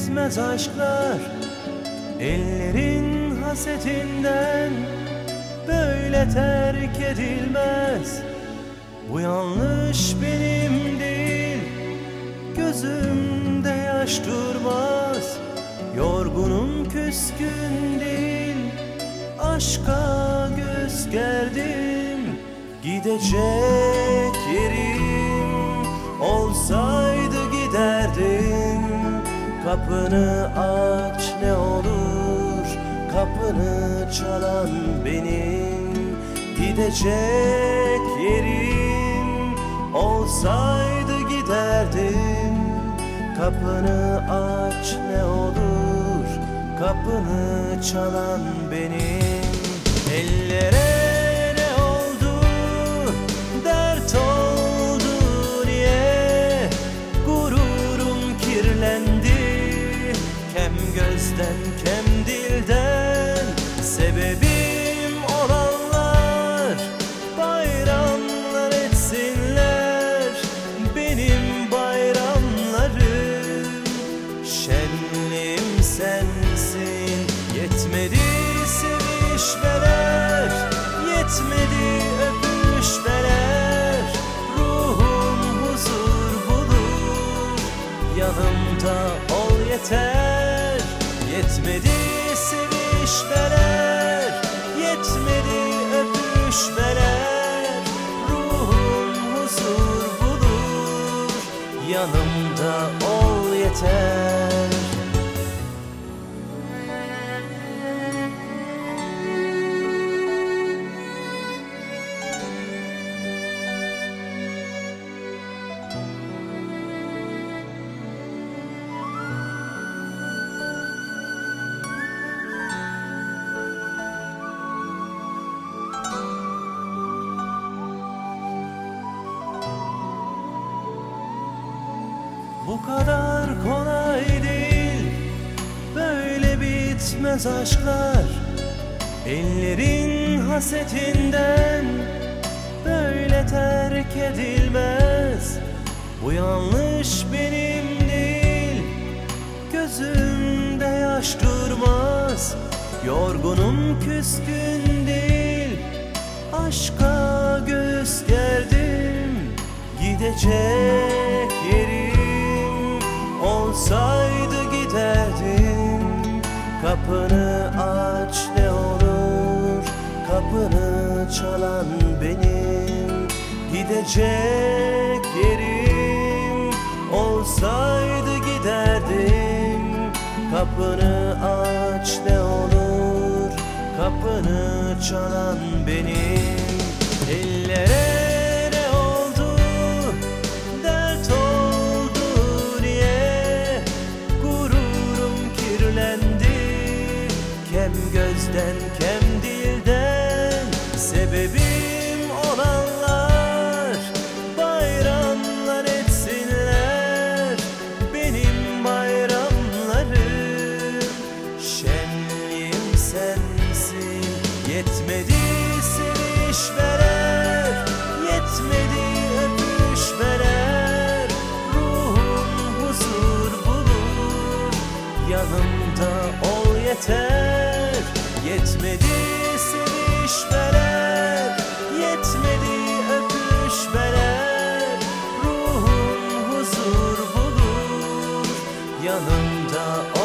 bitmez aşklar, ellerin hasetinden böyle terk edilmez. Bu yanlış benim değil, gözümde yaş durmaz. Yorgunum, küskün değil, aşka göz gerdim. Gidecek yerim olsaydı giderdim. Kapını aç ne olur, kapını çalan benim. Gidecek yerim olsaydı giderdim. Kapını aç ne olur, kapını çalan benim. Ellere ne oldu, dert oldu niye? Gururum kirlendi, kem gözden kem dilden. Sebebim olanlar bayramlar etsinler benim bayramlarım. Şenliğim sensin, yetmedi sevişmeler, yetmedi öpüşmeler. Ruhum huzur bulur, yanımda ol yeter. Yetmedi sevişmeler, yetmedi öpüşmeler. Ruhum huzur bulur, yanımda ol yeter. Bu kadar kolay değil, böyle bitmez aşklar. Ellerin hasetinden böyle terk edilmez. Bu yanlış benim değil, gözümde yaş durmaz. Yorgunum, küskün değil, aşka göğüs gerdim. Gidecek yerim olsaydı giderdim. Kapını aç ne olur, kapını çalan benim. Gidecek yerim olsaydı giderdim. Kapını aç ne olur, kapını çalan benim. Ellere ne oldu, dert oldu niye? Gururum kirlendi, kem gözden kem dilden. Sebebim olanlar bayramlar etsinler benim bayramlarım. Şenliğim sensin, yetmedi sevişmeler, yetmedi öpüşmeler. Ruhum huzur bulur, yanımda ol yeter. Yetmedi sevişmeler, yetmedi öpüşmeler. Ruhum huzur bulur, yanımda